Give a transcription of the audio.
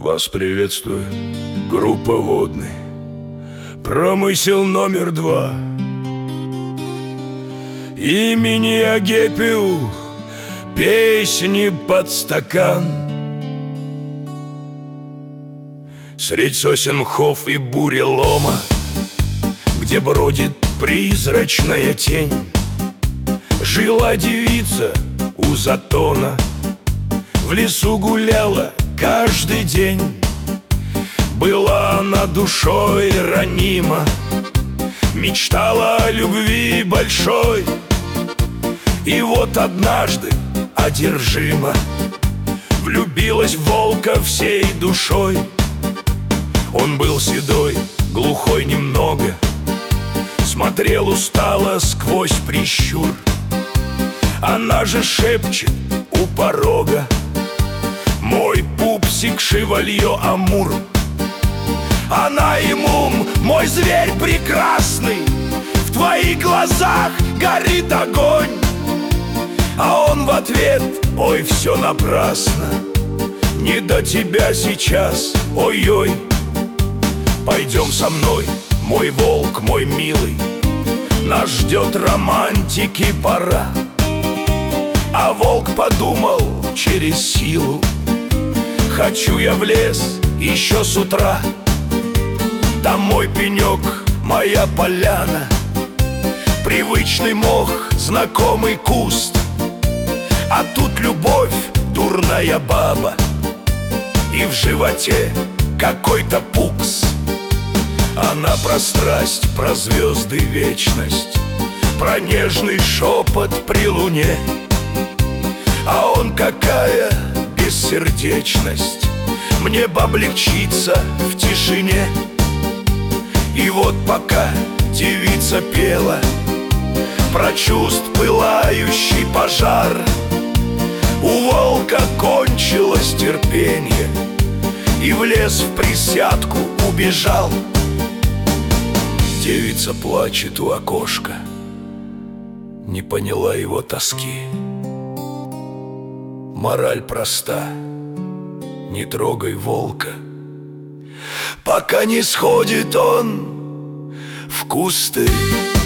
Вас приветствует группа «Водный». Промысел номер 2. Имени Агепиу песни под стакан. Средь сосен мхов и бурелома, где бродит призрачная тень, жила девица у затона, в лесу гуляла каждый день. Была она душой ранима, мечтала о любви большой. И вот однажды одержима влюбилась в волка всей душой. Он был седой, глухой немного, смотрел устало сквозь прищур. Она же шепчет у порога: мой пупсик шевалье Амур. Она ему: мой зверь прекрасный, в твоих глазах горит огонь. А он в ответ: ой, все напрасно, не до тебя сейчас, ой-ой. Пойдем со мной, мой волк, мой милый, нас ждет романтики пора. А волк подумал через силу: хочу я в лес еще с утра. Там мой пенек, моя поляна, привычный мох, знакомый куст. А тут любовь, дурная баба, и в животе какой-то пукс. Она про страсть, про звезды, вечность, про нежный шепот при луне. А он: какая бессердечность, мне бы облегчиться в тишине. И вот пока девица пела про чувств пылающий пожар, у волка кончилось терпенье, и в лес в присядку убежал. Девица плачет у окошка, не поняла его тоски. Мораль проста: не трогай волка, пока не сходит он в кусты.